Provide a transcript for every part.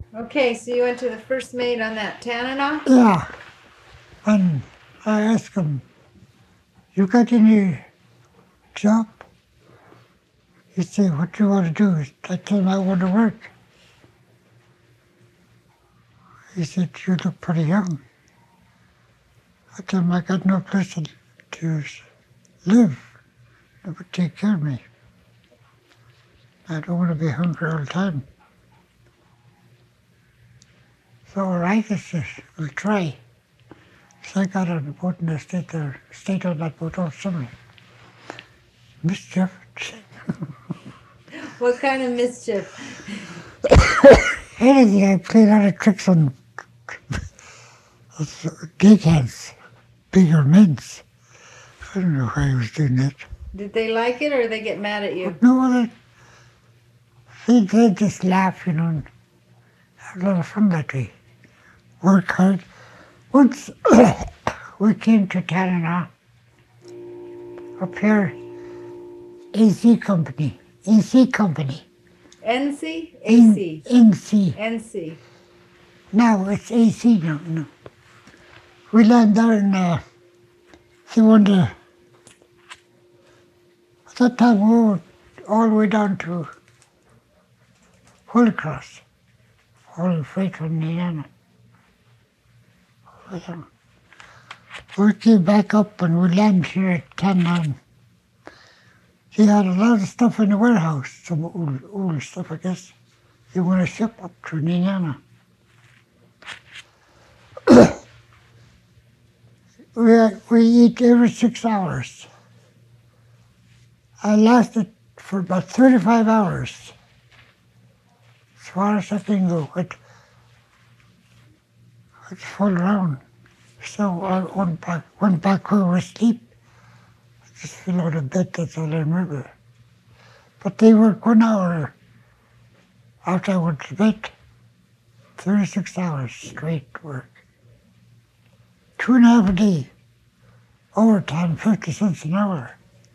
Okay, so you went to the first mate on that Tanana? Yeah, and I asked him, "You got any job?" He said, "What do you want to do?" I told him I want to work. He said, "You look pretty young." I told him I got no place to live that would take care of me. I don't want to be hungry all the time. So all right, I said, we'll try. So I got on the boat and I stayed on that boat all summer. Mischief. What kind of mischief? Anything, I played a lot of tricks on deckhands, bigger men's. I don't know why I was doing that. Did they like it or they get mad at you? But no, they just laugh, and have a lot of fun that way. Work hard. Once we came to Tanana, up here, AC Company. NC? AC. NC. NC. Now it's AC now. No. We landed there in at that time we were all the way down to Holy Cross, all the freight from Niana. We came back up and we landed here at Tanana. He had a lot of stuff in the warehouse, some old stuff, I guess. He want to ship up to Niana. We eat every 6 hours. I lasted for about 35 hours. As far as I can go, it's full around. So I went back home to sleep. I just fell out of bed, that's all I remember. But they worked 1 hour after I went to bed. 36 hours straight work. 2.5 a day. Overtime, 50 cents an hour.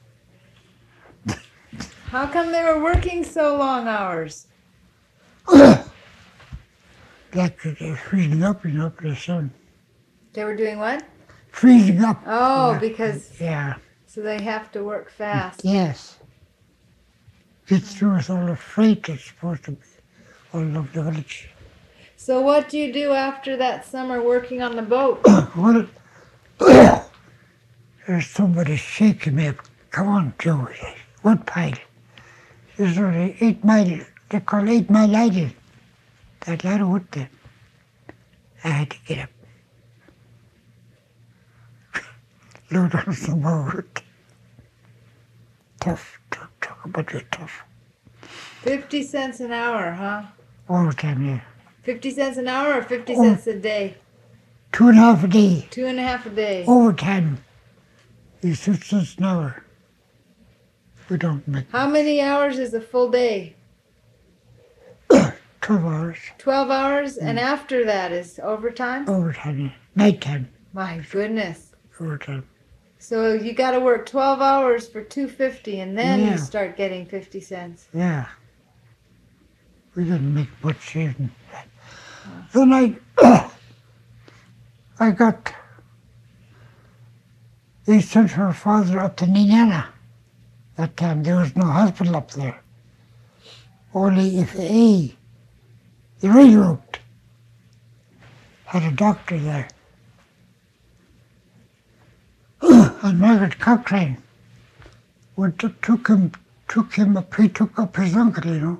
How come they were working so long hours? Like they're freezing up, pretty soon. They were doing what? Freezing up. Oh, Yeah. because Yeah. so they have to work fast. Yes. Get through with all the freight that's supposed to be all over the village. So what do you do after that summer working on the boat? Well, there's somebody shaking me up. Come on, Joe. Wood pile. There's only 8 mile, they call 8 Mile Island. That lot of wood there. I had to get up. Load on some more wood. Tough. Talk about it, tough. 50 cents an hour, huh? Overtime, yeah. 50 cents an hour or 50 cents a day? 2.5 a day. 2.5 a day. Overtime is 6 cents an hour. We don't make How many hours is a full day? 12 hours. 12 hours, and after that is overtime? Overtime, yeah. Nighttime. My goodness. Overtime. So you got to work 12 hours for $2.50 and then Yeah. you start getting 50 cents. Yeah. We didn't make much saving. Then I got, they sent her father up to Niana. That time there was no hospital up there. Only if the railroad had a doctor there. And Margaret Cochrane took him up, he took up his uncle,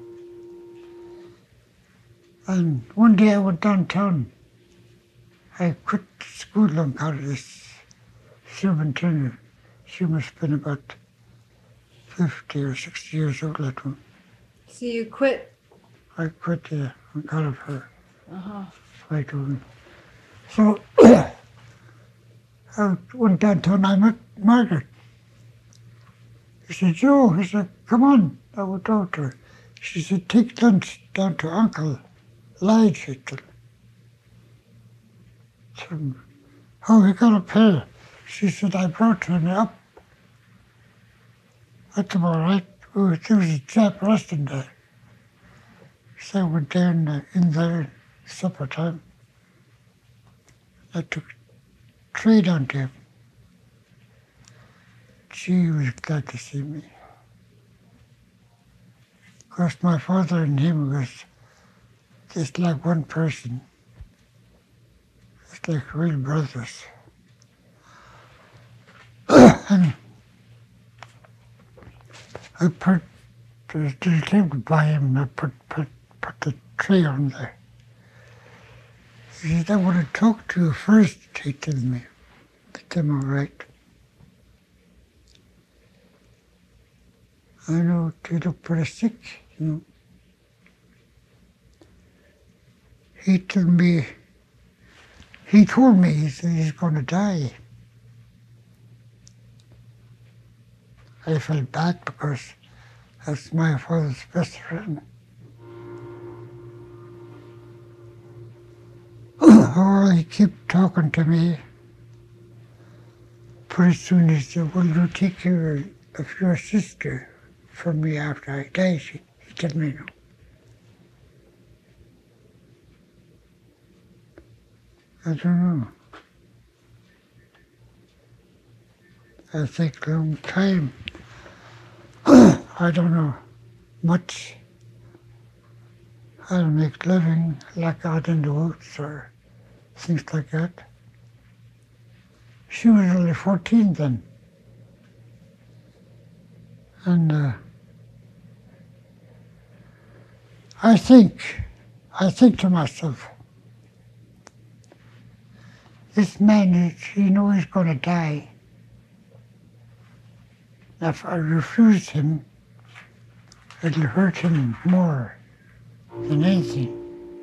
And one day I went downtown. I quit school on account of this superintendent. She must have been about 50 or 60 years old at one. So you quit? I quit on account of her. Uh-huh. Fight with me. So I went downtown, I met Margaret. He said, Joe, he said, come on, I will talk to her. She said, take lunch down to Uncle Lige. So, how you gonna pay? She said, I brought her up. I said, all right. There was a chap resting there. So I went down in there. supper time. I took a tray down to him. She was glad to see me. Of course, my father and him was just like one person. It's like real brothers. And I put the table by him. I put the tray on there. He said, I want to talk to you first, he told me. I said, all right. I know you look pretty sick, you know. He told me, he said he's going to die. I felt bad because that's my father's best friend. Oh, he kept talking to me. Pretty soon he said, will you take care of your sister from me after I die? He told me no. I don't know. I think a long time. I don't know much. I don't make living like out in the woods or things like that. She was only 14 then. And I think to myself, this man, he knows he's going to die. If I refuse him, it'll hurt him more than anything.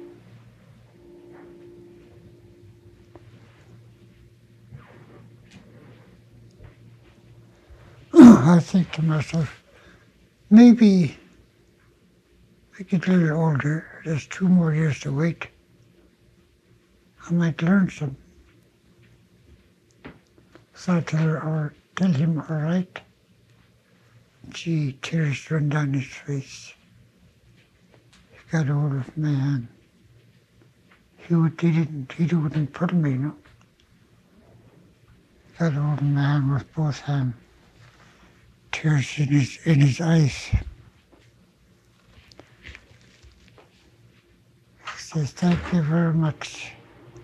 I think to myself, maybe I get a little older, there's 2 more years to wait. I might learn some. So I tell him, all right. Gee, tears run down his face. He got hold of my hand. He wouldn't pull me, you know. He got hold of my hand with both hands. Tears in his eyes. He says, thank you very much.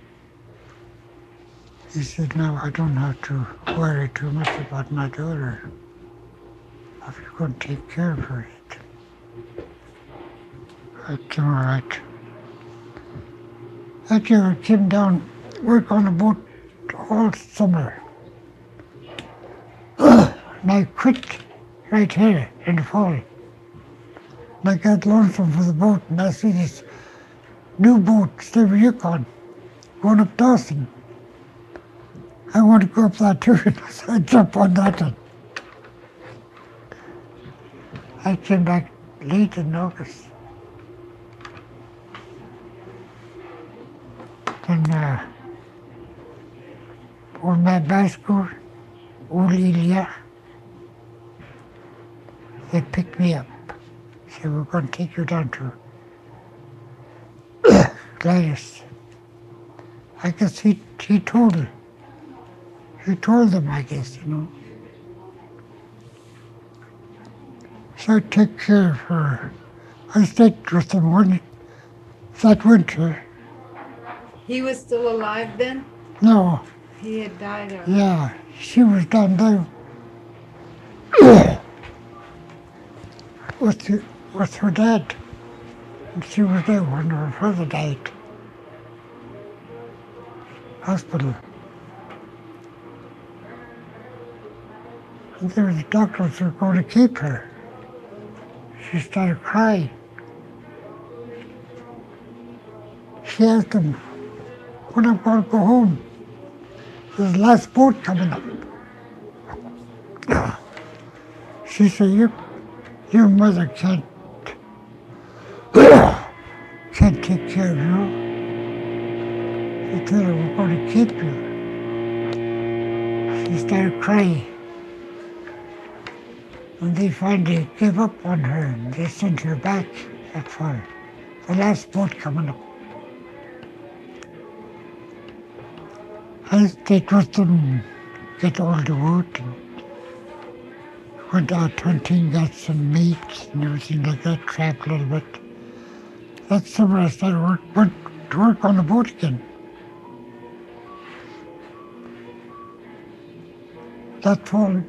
He said, now I don't have to worry too much about my daughter. I'm going to take care of her. I came all right. That year I came down, work on a boat all summer. And I quit right here in the fall. And I got lonesome for the boat, and I see this new boat, Steve Yukon, going up Dawson. I want to go up that too, so I jump on that. And I came back late in August. And old man bicycle, old Ilya, they picked me up. Said, we're going to take you down to Gladys. I guess he told her. He told them, I guess, you know. So I took care of her. I stayed with them that winter. He was still alive then? No, He had died already. yeah, she was down there with her dad. And she was there when her father died. Hospital. And there was doctors who were going to keep her. She started crying. She asked them, when I'm going to go home, there's the last boat coming up. She said, your mother can't take care of you. She told her, we're going to keep you. She started crying. And they finally gave up on her and they sent her back for the last boat coming up. I stayed with them, get all the wood, and went out hunting, got some meat and everything like that, trapped a little bit. That summer I started went to work on the boat again. That fall,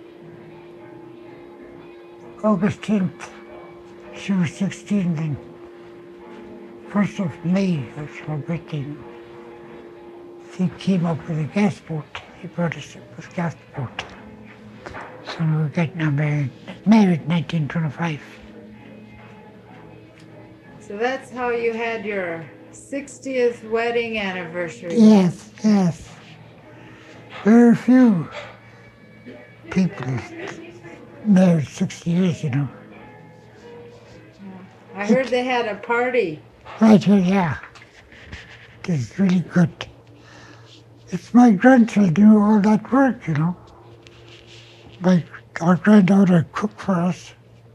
August 10th, she was 16 then. 1st of May was her birthday. He came up with a gas boat. He brought us a gas boat. So we were getting married 1925. So that's how you had your 60th wedding anniversary. Yes, yes. Very few people married 60 years, you know. I heard they had a party. Right here, yeah. It is really good. It's my grandchildren do all that work, you know. Our granddaughter cooked for us.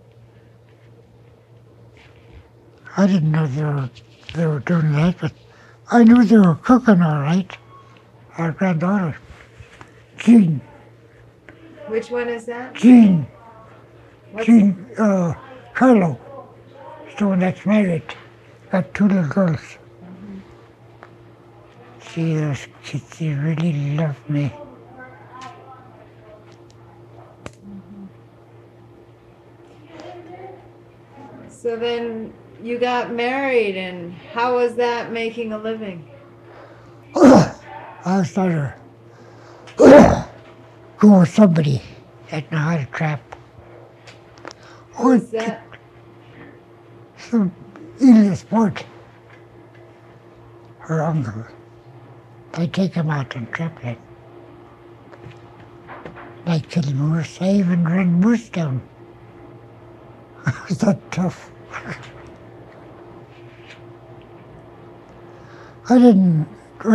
I didn't know they were doing that, but I knew they were cooking all right. Our granddaughter, Jean. Which one is that? Jean. What's Jean Carlo. She's the one that's married. Got 2 little girls. Those kids, they really love me. So then you got married, and how was that making a living? I started go with somebody that knew how to trap. Who was that? Some Elias Sport, her uncle. I take him out and trap him. Like killing moose. I even ran moose down. Was that tough? I didn't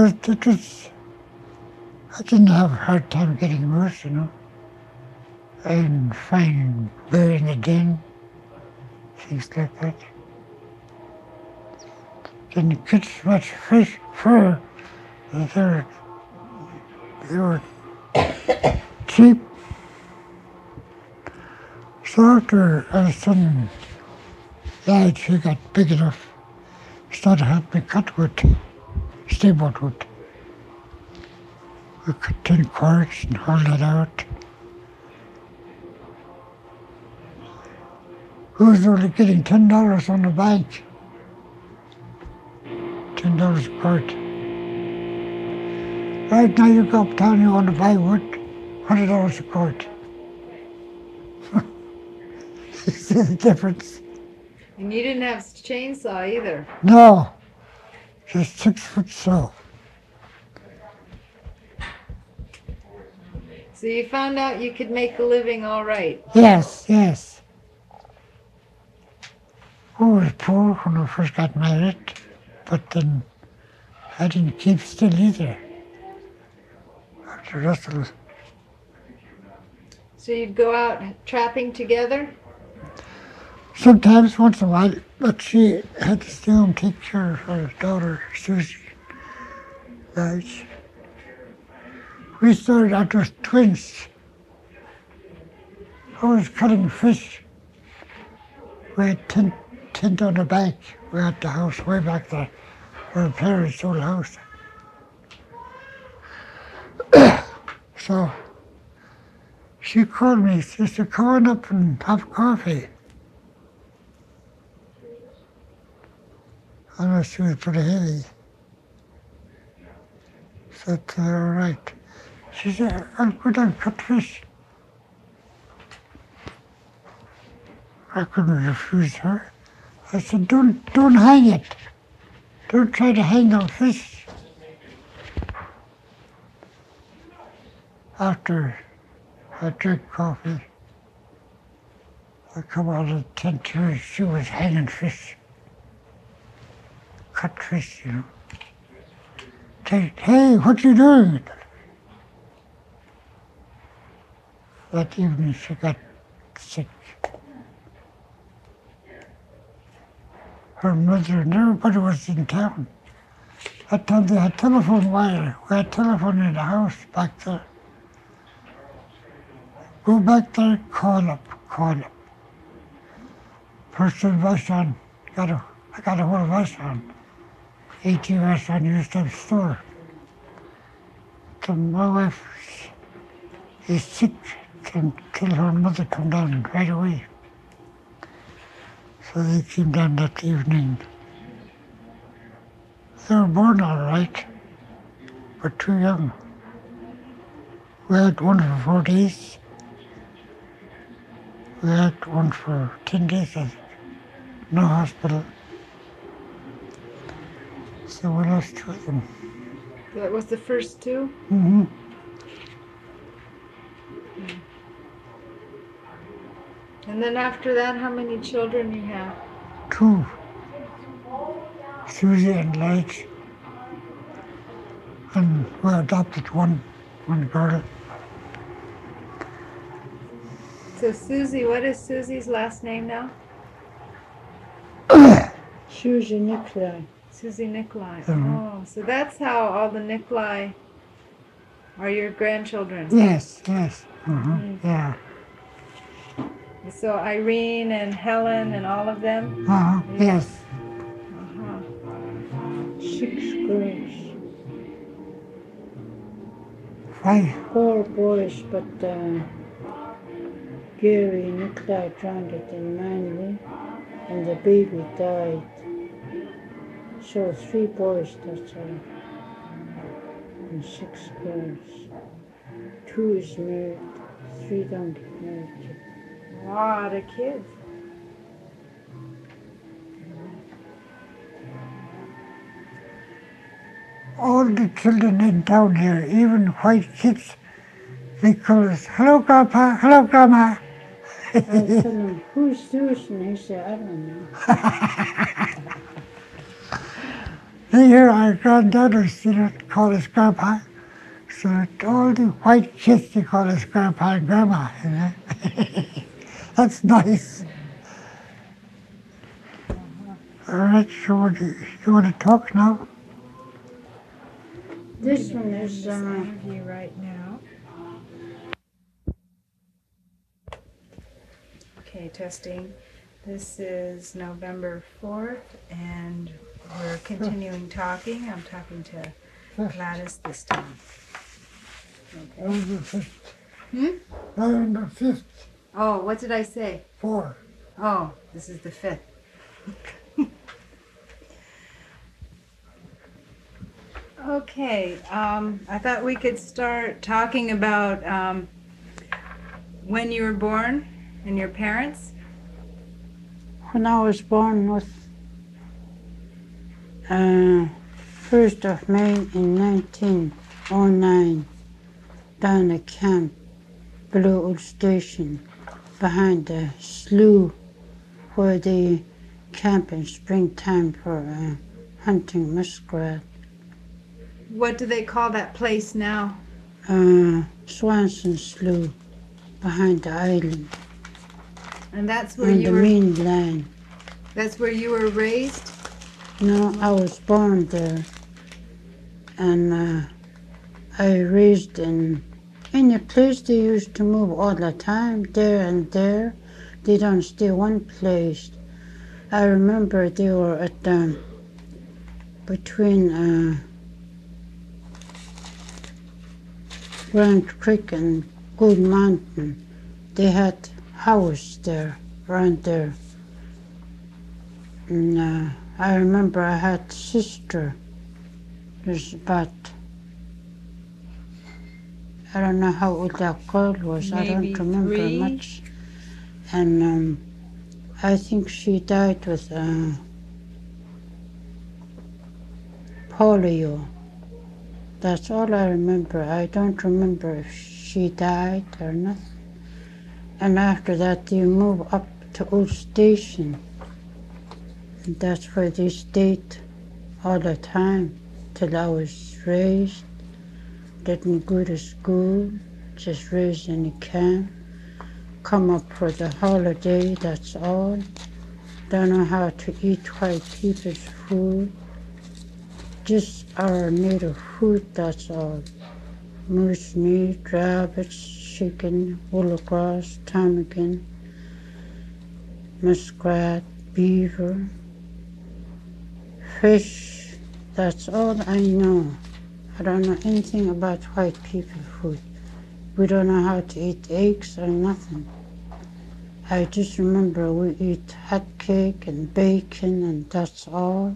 have a hard time getting moose, you know. And finding bear in the den, things like that. Didn't catch much fish for they were cheap. So after our son died, she got big enough, started helping me cut wood, steamboat wood. We cut 10 cords and hauled it out. We was only getting $10 on the bank. $10 a cord. Right now you go uptown, you want to buy wood, $100 a cord. You see the difference? And you didn't have chainsaw either. No, just 6-foot saw. So you found out you could make a living all right. Yes, yes. We were poor when we first got married, but then I didn't keep still either. After Russell, So you'd go out trapping together? sometimes once in a while, but she had to stay home and take care of her daughter, Susie. Guys. We started out as twins. I was cutting fish. We had tent on the back. We had the house way back there, our parents' old house. So she called me, she said, come on up and have coffee. I know she was pretty heavy. Said to her, all right. She said, I'll go down and cut fish. I couldn't refuse her. I said, don't hang it. Don't try to hang on fish. After I drank coffee, I come out of the tent here, she was hanging fish. Cut fish, you know. Say, hey, what you doing? That evening she got sick. Her mother and everybody was in town. That time they had telephone wire. We had telephone in the house back there. Go back there, call up, call up. Person restaurant, I got a whole restaurant. 80 restaurant used to have a store. So my wife is sick until her mother come down right away. So they came down that evening. They were born all right, but too young. We had one for 4 days. We had one for 10 days, I think. No hospital. So we lost 2 of them. That was the first two? Mm-hmm. And then after that, how many children you have? 2. Susie and Lige. And we adopted one girl. So Susie, what is Susie's last name now? Susie Nikolai. Susie Nikolai. Mhm. Oh, so that's how all the Nikolai are your grandchildren. Yes. Mm-hmm. Yeah. So Irene and Helen and all of them? Yes. Uh-huh. 6 girls. 5. 4 boys, but Gary Nikolai drowned in Manly and the baby died. So 3 boys, that's all. And 6 girls. 2 is married, 3 don't get married yet. A lot of kids. All the children in town here, even white kids, they call us, hello Grandpa, hello Grandma. I tell them, who's this? And they say, I don't know. They hear our granddaughters, call us Grandpa. So all the white kids, they call us Grandpa and Grandma. That's nice. All right, so you want to talk now? This one is, Interview right now. Okay, testing. This is November 4th, and we're continuing talking. I'm talking to Gladys this time. Okay. November 5th. Hmm? November 5th. Oh, what did I say? 4. Oh, this is the 5th. Okay, I thought we could start talking about when you were born and your parents. when I was born was 1st of May in 1909 down at camp below Old Station behind the slough where they camp in springtime for hunting muskrat. What do they call that place now? Swanson Slough behind the island And that's where on you the were. mainland. That's where you were raised. No, I was born there, and I raised in a place they used to move all the time, there and there. They don't stay one place. I remember they were at between Grand Creek and Good Mountain. They had house there, around there. And I remember I had a sister. There's about, I don't know how old that girl was. I Maybe don't remember 3? much. And I think she died with polio. That's all I remember. I don't remember if she died or nothing. And after that, they moved up to Old Station. And that's where they stayed all the time till I was raised. Didn't go to school, just raised in the camp. Come up for the holiday, that's all. Don't know how to eat white people's food. just our native food, that's all. Moose meat, rabbits, chicken, willowgrass, ptarmigan, muskrat, beaver, fish. That's all I know. I don't know anything about white people food. We don't know how to eat eggs or nothing. I just remember we eat hot cake and bacon and that's all.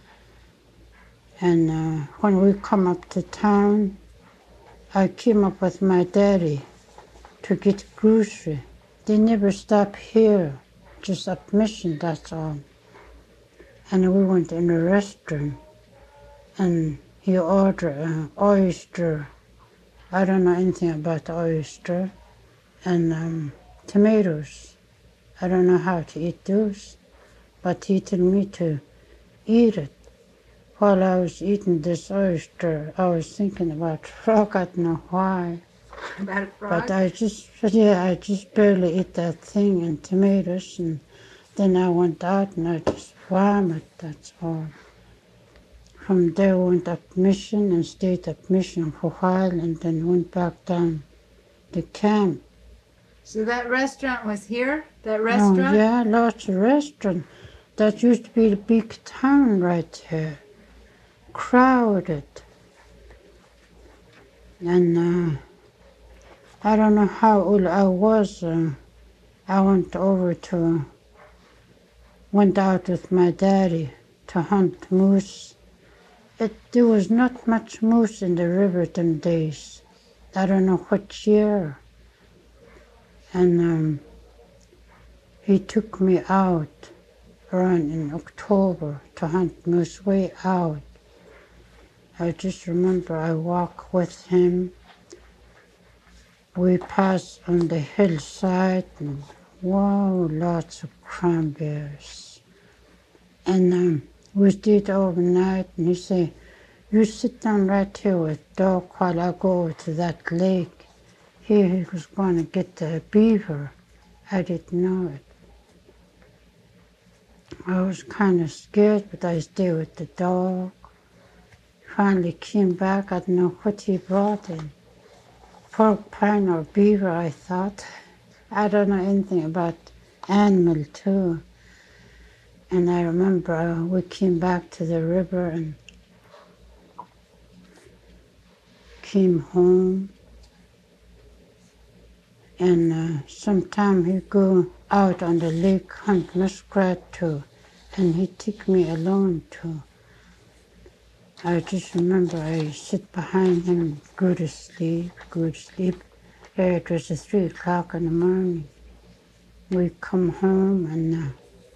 And when we come up to town, I came up with my daddy to get grocery. They never stop here, just up Mission, that's all. And we went in a restaurant and he ordered an oyster. I don't know anything about oyster. And tomatoes. I don't know how to eat those. But he told me to eat it. While I was eating this oyster, I was thinking about frog. I don't know why. About a frog? But I just barely ate that thing and tomatoes, and then I went out and I just vomited, that's all. From there we went up Mission and stayed up Mission for a while and then went back down the camp. So that restaurant was here? That Oh, restaurant? yeah, lots of restaurants. That used to be the big town right there. Crowded. And I don't know how old I was. I went out with my daddy to hunt moose. There was not much moose in the river them days. I don't know what year. And he took me out around in October to hunt moose way out. I just remember I walked with him. We passed on the hillside and wow, lots of cranberries. And we stayed overnight and he said, you sit down right here with dog while I go over to that lake. He was going to get the beaver. I didn't know it. I was kind of scared, but I stayed with the dog. Finally came back, I don't know what he brought in. Pork pine or beaver, I thought. I don't know anything about animal too. And I remember we came back to the river and came home. And sometime he'd go out on the lake, hunt muskrat too. And he'd take me along too. I just remember I sit behind him and go to sleep. It was 3 o'clock in the morning. We come home and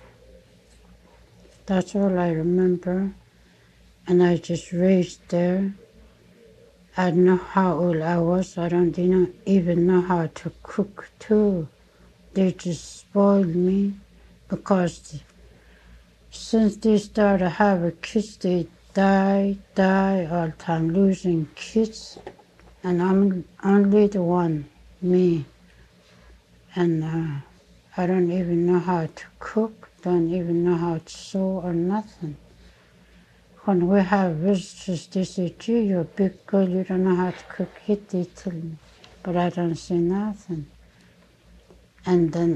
that's all I remember. And I just raised there. I don't know how old I was. I don't even know how to cook too. They just spoiled me because since they started having kids, they die all the time, losing kids. And I'm only the one, me. And I don't even know how to cook, don't even know how to sew or nothing. When we have visitors, they say, gee, you're a big girl, you don't know how to cook it, they tell me. But I don't say nothing. And then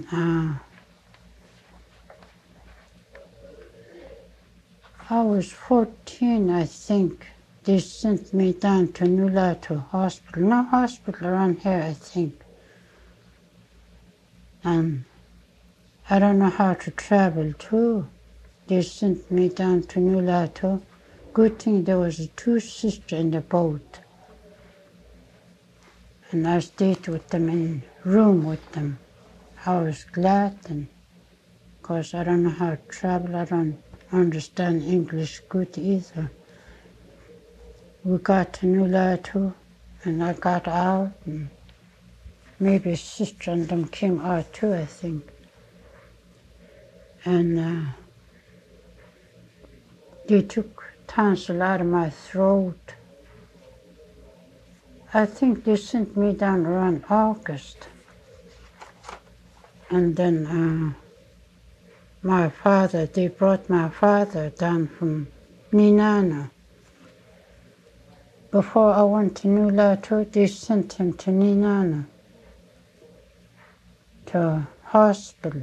I was 14, I think. They sent me down to Nulato Hospital. No hospital around here, I think. And I don't know how to travel too. They sent me down to Nulato. Good thing there was 2 sisters in the boat. And I stayed with them in room with them. I was glad then, because I don't know how to travel. I don't understand English good either. We got to Nulato and I got out and maybe sister and them came out too, I think. And they took tonsil out of my throat. I think they sent me down around August. And then they brought my father down from Ninano. Before I went to Nulato, they sent him to Ninana, to a hospital.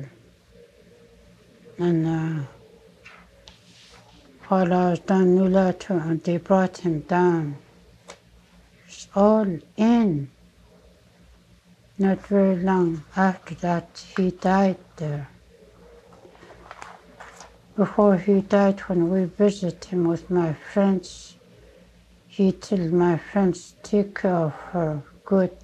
And while I was down Nulato, they brought him down. It's all in. Not very long after that, he died there. Before he died, when we visited him with my friends, he told my friends take care of her good.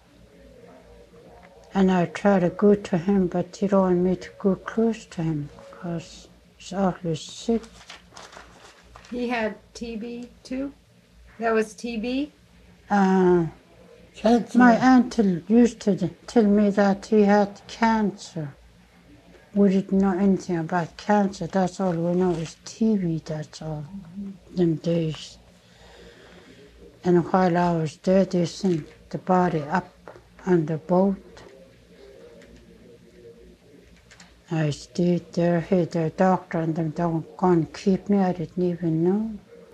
And I tried to go to him, but he don't want me to go close to him because he's awfully sick. He had TB too? That was TB? Cancer. My aunt used to tell me that he had cancer. We didn't know anything about cancer. That's all we know is TB, that's all, them days. And while I was there, they sent the body up on the boat. I stayed there, hey, the doctor and them don't go and keep me, I didn't even know.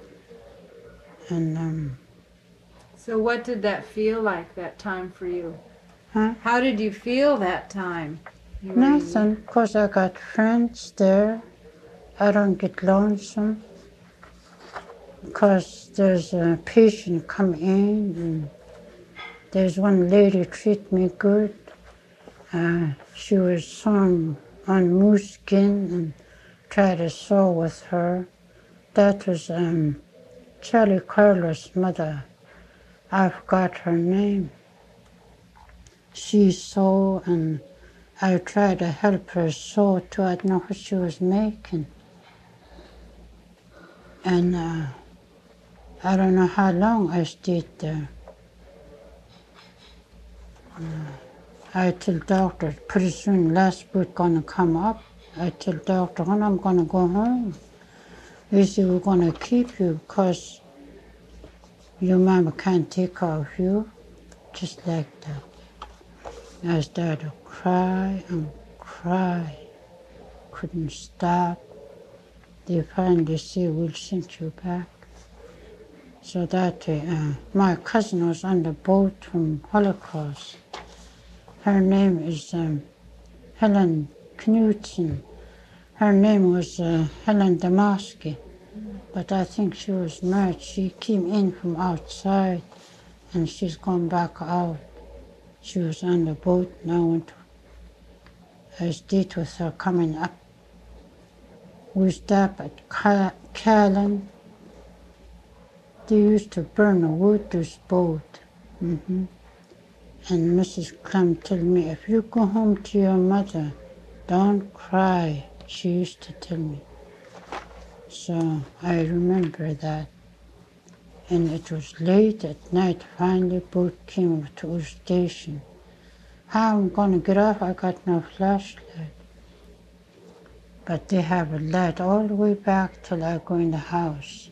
And, So what did that feel like, that time for you? huh? How did you feel that time? You were- Nothing, because I got friends there. I don't get lonesome. Because there's a patient come in, and there's one lady treat me good. She was sewn on moose skin and tried to sew with her. That was Charlie Carlos' mother. I forgot her name. She sewed, and I tried to help her sew too. I didn't know what she was making. And I don't know how long I stayed there. I tell doctor, pretty soon last boat gonna come up. I tell doctor, when I'm gonna go home. He said, we're gonna keep you because your mama can't take care of you. Just like that. I started to cry and cry. Couldn't stop. They finally said, we'll send you back. So that my cousin was on the boat from Holocaust. Her name is Helen Knudsen. Her name was Helen Damaski, but I think she was married. She came in from outside, and she's gone back out. She was on the boat, and I stayed with her coming up. We stopped at Callan. They used to burn a wood, this boat. And Mrs. Clem told me, if you go home to your mother, don't cry. She used to tell me. So I remember that. And it was late at night, finally boat came to our station. How I'm gonna get off, I got no flashlight. But they have a light all the way back till I go in the house.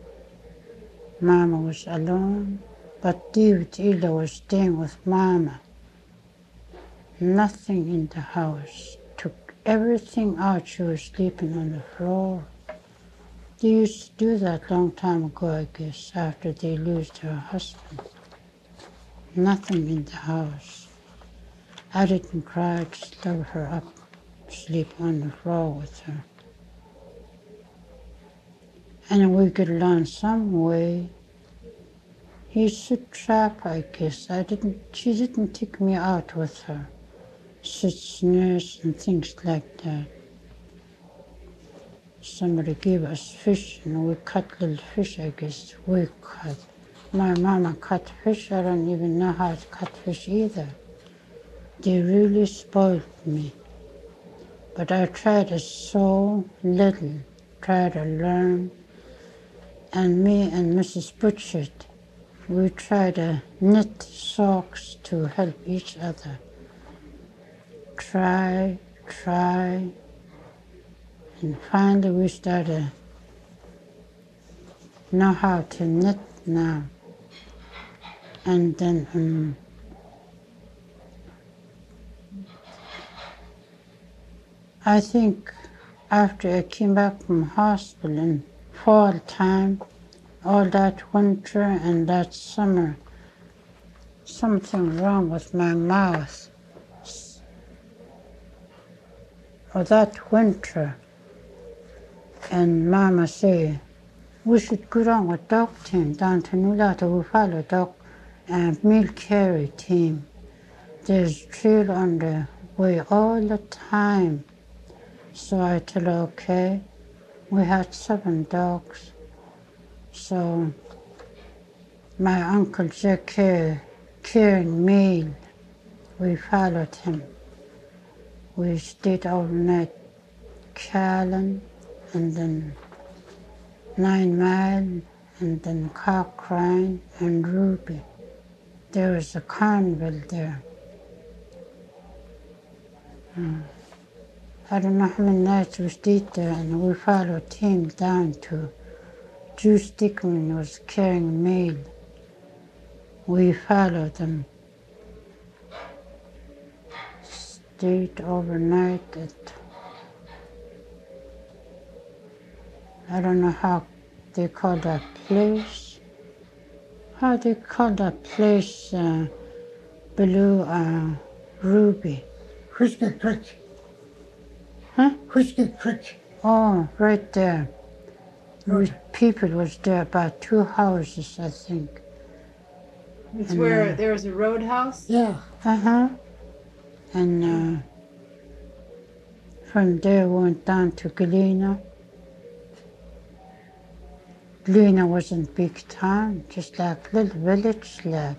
Mama was alone, but David Ela was staying with Mama. Nothing in the house. Took everything out, she was sleeping on the floor. They used to do that long time ago, I guess, after they lost her husband. Nothing in the house. I didn't cry, I just love her up, sleep on the floor with her. And we got along some way. He's a trap, I guess. She didn't take me out with her. Such nurse and things like that. Somebody gave us fish and we cut little fish, I guess. We cut. My mama cut fish. I don't even know how to cut fish either. They really spoiled me. But I tried to sew little, try to learn. And me and Mrs. Butchert, we tried to knit socks to help each other. Try. And finally we started to know how to knit now. And then I think after I came back from hospital in fall time, all that winter and that summer. Something wrong with my mouth. Or that winter. And Mama say, we should go down with dog team down to Nulata. We follow dog and milk carry team. There's trail on the way all the time. So I tell her, okay. We had 7 dogs. So my uncle Jack carrying mail. We followed him. We stayed overnight Callan and then 9 Mile and then Cochrane and Ruby. There was a carnival there. I don't know how many nights we stayed there, and we followed him down to Juice Dickman was carrying mail. We followed them. Stayed overnight at, I don't know how they call that place. How they call that place below Ruby. Whiskey Creek. Huh? Whiskey Creek. Oh, right there. Right. People was there, about 2 houses, I think. It's And, where there was a roadhouse. Yeah. Uh-huh. And from there we went down to Galena. Galena wasn't big town, just like little village like.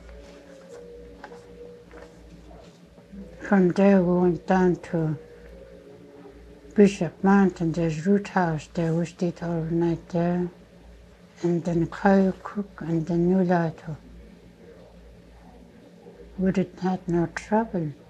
From there we went down to Bishop Mountain. There's Root House there. We stayed overnight there. And then Cook and then Nulato. We didn't have no trouble.